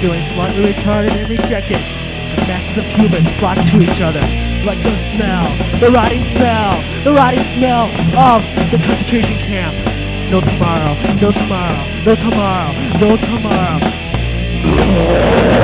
feeling slightly retarded and rejected. The masses of humans flock to each other, like the smell, the rotting smell, the rotting smell of the concentration camp. No tomorrow, no tomorrow, no tomorrow, no tomorrow.